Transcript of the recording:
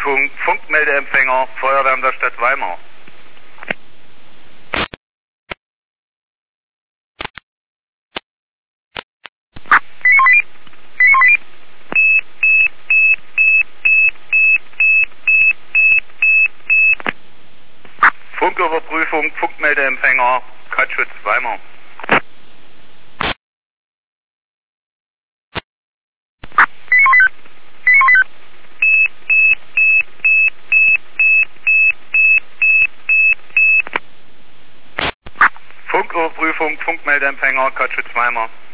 Überprüfung, Funkmeldeempfänger, Feuerwehr der Stadt Weimar. Funküberprüfung, Funkmeldeempfänger, Kreisschutz Weimar. Funküberprüfung, Funkmeldeempfänger, Kreisschutz Weimar.